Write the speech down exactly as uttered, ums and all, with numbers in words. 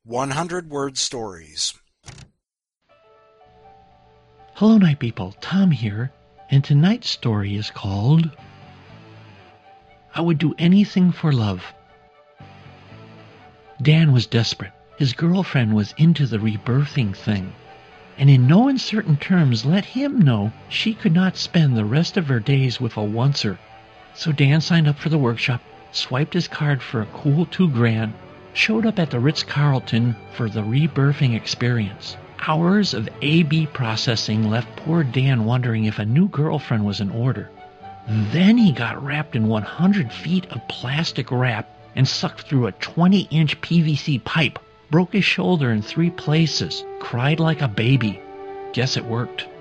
one hundred word stories. Hello, night people. Tom here, and tonight's story is called I Would Do Anything for Love. Dan was desperate. His girlfriend was into the rebirthing thing, and in no uncertain terms let him know she could not spend the rest of her days with a oncer. So Dan signed up for the workshop, swiped his card for a cool two grand, showed up at the Ritz-Carlton for the rebirthing experience. Hours of A B processing left poor Dan wondering if a new girlfriend was in order. Then he got wrapped in one hundred feet of plastic wrap and sucked through a twenty inch P V C pipe, broke his shoulder in three places, cried like a baby. Guess it worked.